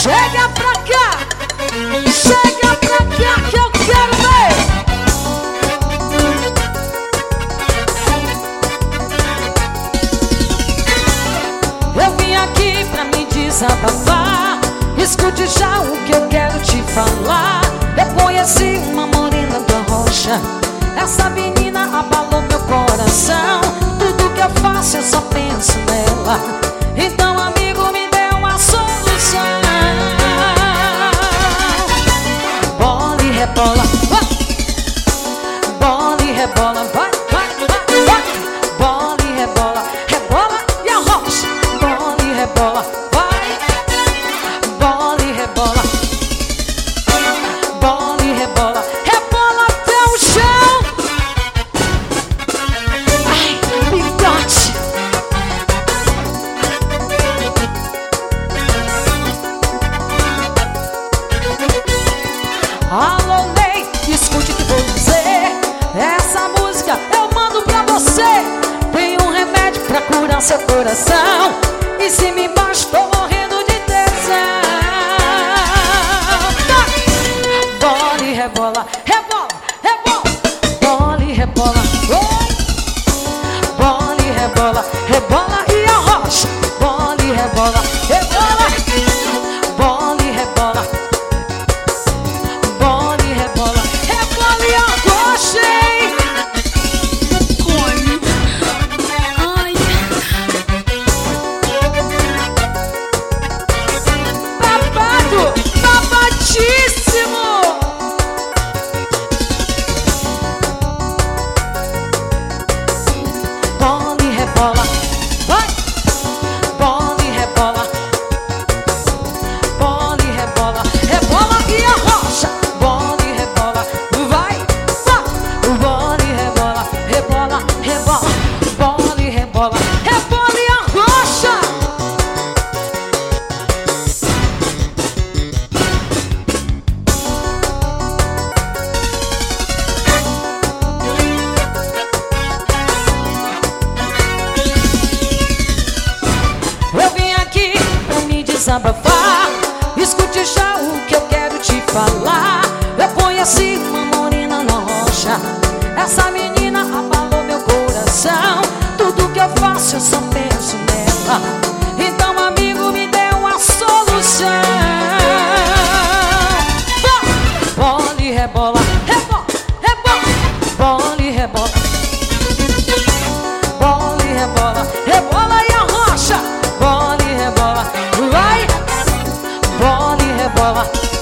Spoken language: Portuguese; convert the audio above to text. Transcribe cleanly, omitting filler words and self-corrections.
Chega pra cá que eu quero ver. Eu vim aqui pra me desabafar. Escute já o que eu quero te falar. Eu conheci uma morena da rocha. Essa menina abalou meu coração. Tudo que eu faço eu só penso nela. Então amigo, me dê uma solução. Bola e rebola, bola e rebola, vai, vai, vai, vai. Bola e rebola, rebola e arrocha. Bola e rebola, vai. Bola e rebola, bola e rebola, rebola até o chão. Ai, bigote. Alô, Ney, escute o que vou dizer. Essa música eu mando pra você. Tem um remédio pra curar seu coração. E se me embaixo, tô morrendo de tesão. Bola e rebola, rebola, rebola. Bola e rebola, oh. Bola e rebola, rebola e arrocha. Bola e rebola, rebola. Bola e rebola, bola e rebola, rebola e arrocha. Ai, Babado, babadíssimo. Bola e rebola, vai. Bola e rebola, bola e rebola, rebola e arrocha. Bola e rebola, vai, vai. Bola e rebola, rebola, rebola. Bola e rebola, rebola e arrocha. Eu vim aqui pra me desabafar. Escute já o que eu quero te falar. Eu conheci uma morena na rocha. Essa menina abalou meu coração. Tudo que eu faço eu só penso nela. Então amigo, me dê uma solução. Bola e rebola, rebola, rebola. Bola e rebola, bola e rebola, rebola e arrocha. Bola e rebola, vai. Bola e rebola,